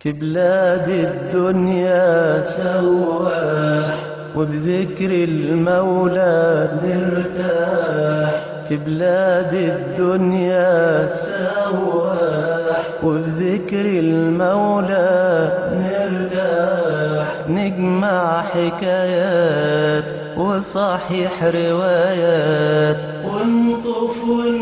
في بلاد الدنيا سواح، وبذكر المولى نرتاح. في بلاد الدنيا سواح، وبذكر المولى نرتاح. نجمع حكايات وصحيح روايات، ونطوف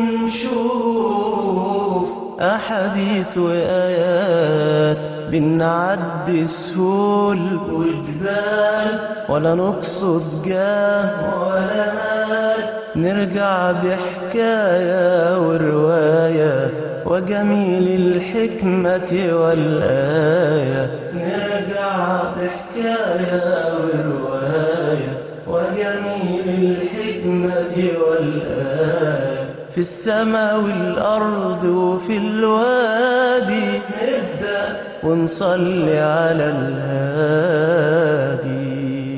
ونشوف أحاديث وآيات. بنعدي سهول وجبال، ولا نقصد جاه ولا مال. نرجع بحكاية ورواية، وجميل الحكمة والآية. نرجع بحكاية ورواية، وجميل الحكمة والآية. في السماء والأرض وفي الوادي، نبدأ ونصلي على الهادي.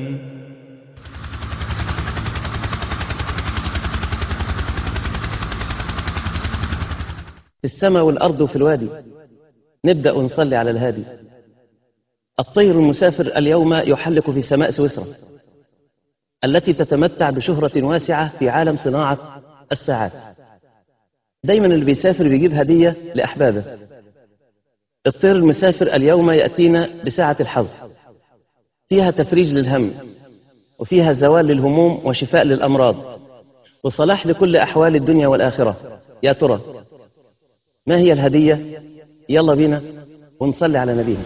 في السماء والأرض وفي الوادي، نبدأ ونصلي على الهادي. الطير المسافر اليوم يحلق في سماء سويسرا التي تتمتع بشهرة واسعة في عالم صناعة الساعات. دايما اللي بيسافر بيجيب هدية لأحبابه. الطير المسافر اليوم يأتينا بساعة الحظ، فيها تفريج للهم، وفيها زوال للهموم وشفاء للأمراض، وصلاح لكل أحوال الدنيا والآخرة. يا ترى ما هي الهدية؟ يلا بينا ونصلي على نبينا.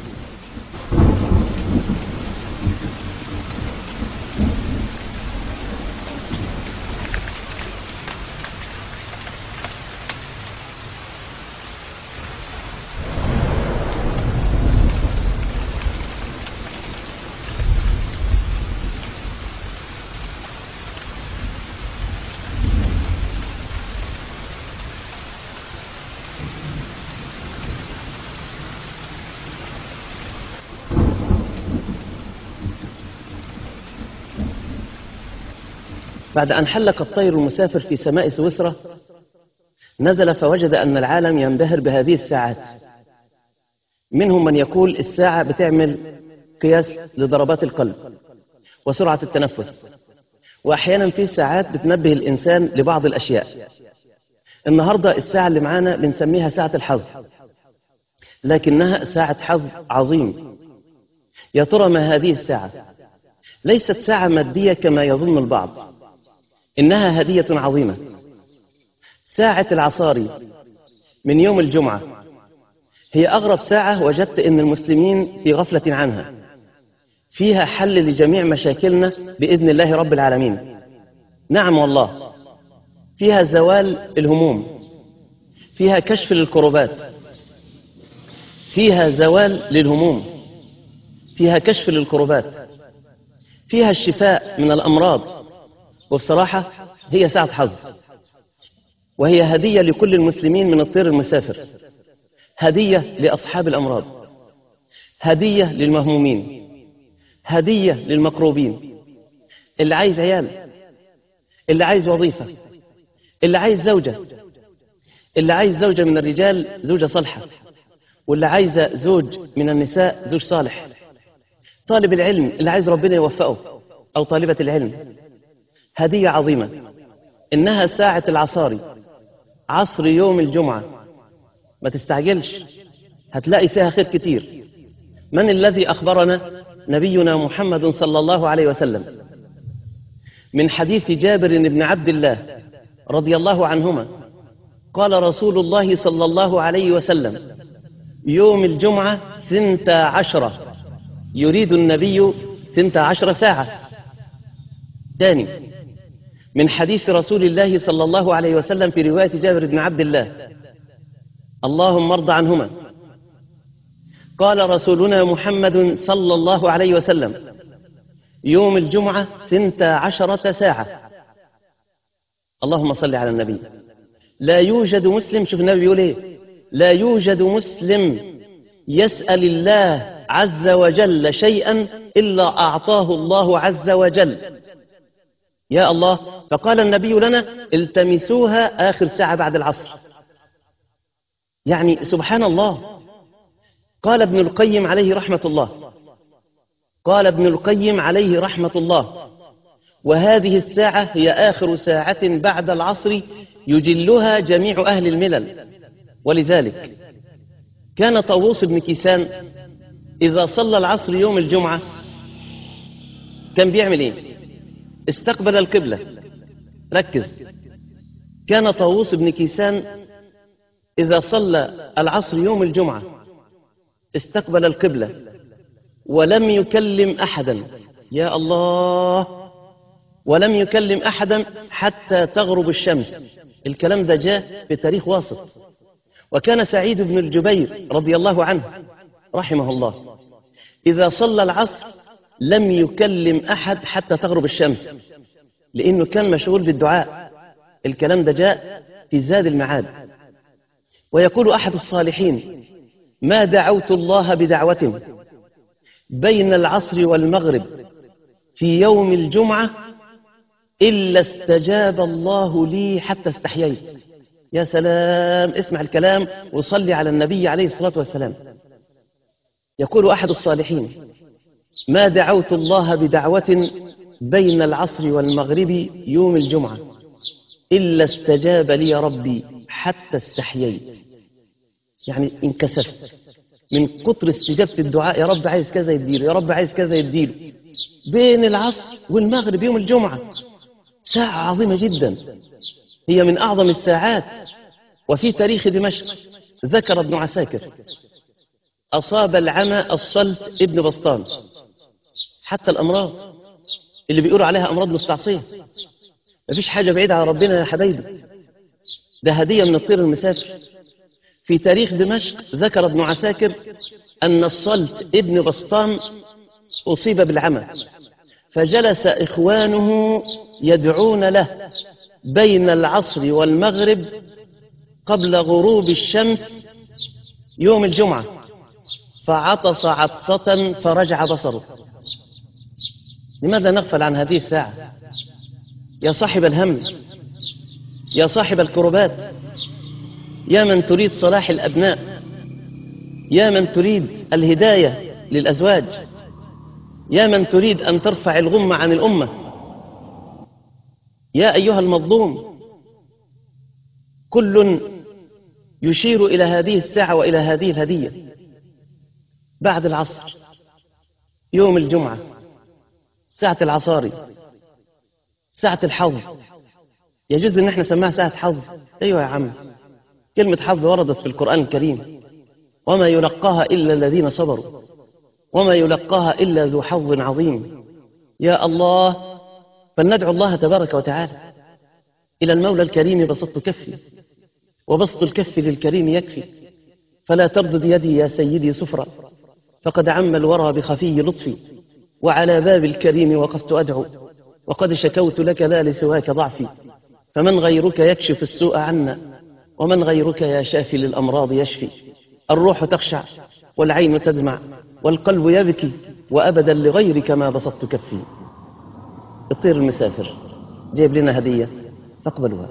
بعد أن حلق الطير المسافر في سماء سويسرا، نزل فوجد أن العالم ينبهر بهذه الساعات. منهم من يقول الساعة بتعمل قياس لضربات القلب وسرعة التنفس، وأحيانا في ساعات بتنبه الإنسان لبعض الأشياء. النهاردة الساعة اللي معانا بنسميها ساعة الحظ، لكنها ساعة حظ عظيم. يا ترى ما هذه الساعة؟ ليست ساعة مادية كما يظن البعض، إنها هدية عظيمة. ساعة العصاري من يوم الجمعة هي أغرب ساعة وجدت إن المسلمين في غفلة عنها. فيها حل لجميع مشاكلنا بإذن الله رب العالمين. نعم والله، فيها زوال الهموم، فيها كشف للكربات، فيها زوال للهموم، فيها كشف للكربات، فيها الشفاء من الأمراض. وبصراحة هي ساعة حظ، وهي هدية لكل المسلمين من الطير المسافر، هدية لأصحاب الأمراض، هدية للمهمومين، هدية للمكروبين، اللي عايز عيال، اللي عايز وظيفة، اللي عايز زوجة، اللي عايز زوجة من الرجال زوجة صالحة، واللي عايزة زوج من النساء زوج صالح، طالب العلم اللي عايز ربنا يوفقه، أو طالبة العلم. هدية عظيمة، إنها ساعة العصاري، عصر يوم الجمعة. ما تستعجلش، هتلاقي فيها خير كتير. من الذي أخبرنا؟ نبينا محمد صلى الله عليه وسلم، من حديث جابر بن عبد الله رضي الله عنهما قال رسول الله صلى الله عليه وسلم: يوم الجمعة 12، يريد النبي 12 ساعة. ثاني، من حديث رسول الله صلى الله عليه وسلم في رواية جابر بن عبد الله: اللهم ارض عنهما، قال رسولنا محمد صلى الله عليه وسلم: يوم الجمعة 12 ساعة. اللهم صل على النبي. لا يوجد مسلم، شوف النبي بيقول ايه: لا يوجد مسلم يسأل الله عز وجل شيئا إلا أعطاه الله عز وجل. يا الله، فقال النبي لنا: التمسوها آخر ساعة بعد العصر. يعني سبحان الله، قال ابن القيم عليه رحمة الله، قال ابن القيم عليه رحمة الله: وهذه الساعة هي آخر ساعة بعد العصر يجلها جميع أهل الملل. ولذلك كان طاووس بن كيسان إذا صلى العصر يوم الجمعة كان بيعمل إيه؟ استقبل القبلة. ركز، كان طاووس بن كيسان إذا صلى العصر يوم الجمعة استقبل القبلة ولم يكلم أحدا، يا الله، ولم يكلم أحدا حتى تغرب الشمس. الكلام ده جاء بتاريخ واسط. وكان سعيد بن الجبير رضي الله عنه رحمه الله إذا صلى العصر لم يكلم أحد حتى تغرب الشمس، لأنه كان مشغول بالدعاء. الكلام ده جاء في زاد المعاد. ويقول أحد الصالحين: ما دعوت الله بدعوة بين العصر والمغرب في يوم الجمعة إلا استجاب الله لي حتى استحييت. يا سلام، اسمع الكلام وصلي على النبي عليه الصلاة والسلام. يقول أحد الصالحين: ما دعوت الله بدعوة بين العصر والمغرب يوم الجمعة إلا استجاب لي ربي حتى استحييت. يعني انكسفت من كتر استجابة الدعاء، يا رب عايز كذا يديله، يا رب عايز كذا يديله. بين العصر والمغرب يوم الجمعة ساعة عظيمة جدا، هي من أعظم الساعات. وفي تاريخ دمشق ذكر ابن عساكر: أصاب العمى الصلت ابن بسطام. حتى الأمراض اللي بيقولوا عليها أمراض مستعصية، مفيش حاجة بعيدة عن ربنا يا حبايبي، ده هدية من الطير المسافر. في تاريخ دمشق ذكر ابن عساكر أن الصلت ابن بسطام أصيب بالعمى، فجلس إخوانه يدعون له بين العصر والمغرب قبل غروب الشمس يوم الجمعة، فعطس عطسة فرجع بصره. لماذا نغفل عن هذه الساعة؟ يا صاحب الهم، يا صاحب الكربات، يا من تريد صلاح الأبناء، يا من تريد الهداية للأزواج، يا من تريد أن ترفع الغمة عن الأمة، يا أيها المظلوم. كل يشير إلى هذه الساعة وإلى هذه الهدية. بعد العصر يوم الجمعة ساعة العصاري، ساعة الحظ. يجوز أن احنا نسميها ساعة حظ؟ أيوة يا عم، كلمة حظ وردت في القرآن الكريم: وما يلقاها إلا الذين صبروا وما يلقاها إلا ذو حظ عظيم. يا الله، فلندعو الله تبارك وتعالى. إلى المولى الكريم بسطت كفي، وبسط الكف للكريم يكفي، فلا تردد يدي يا سيدي سفرا، فقد عم الورى بخفي لطفي، وعلى باب الكريم وقفت أدعو، وقد شكوت لك لا لسواك ضعفي، فمن غيرك يكشف السوء عنا، ومن غيرك يا شافي للأمراض يشفي. الروح تخشع والعين تدمع والقلب يبكي، وأبدا لغيرك ما بسطت كفي. الطير المسافر جايب لنا هدية، فاقبلوها.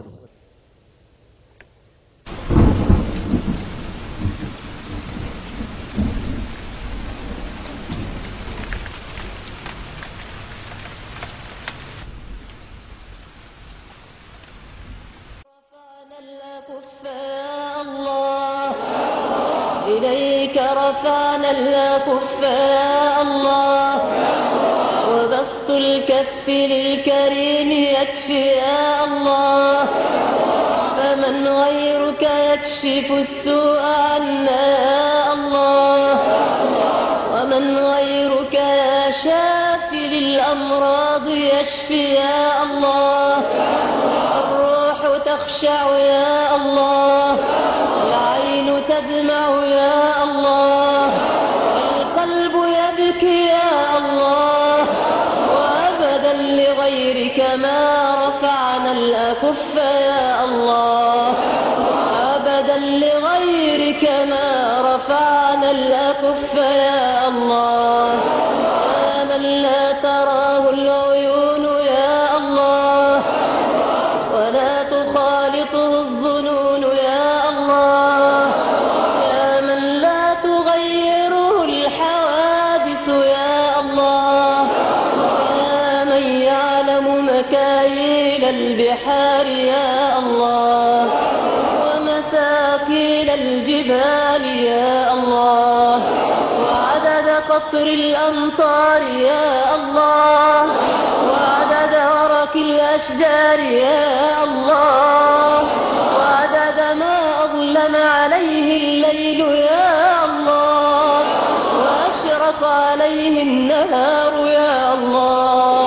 إليك رفعنا الأكف يا الله، وبسط الكف للكريم يكفي يا الله، فمن غيرك يكشف السوء عنا يا الله، ومن غيرك يا شافي للأمراض يشفي يا الله. الروح تخشع يا الله، العين تدمع يا الله، والقلب يبكي يا الله، وأبدا لغيرك ما رفعنا الأكف يا الله، أبدا لغيرك ما رفعنا الأكف يا الله. يا من لا تراه العيون يا الله، ولا تخالطه الظنون يا الله، يا من لا تغير البحار يا الله ومساكين الجبال يا الله وعدد قطر الأمطار يا الله وعدد ورق الأشجار يا الله وعدد ما أظلم عليه الليل يا الله وأشرق عليه النهار يا الله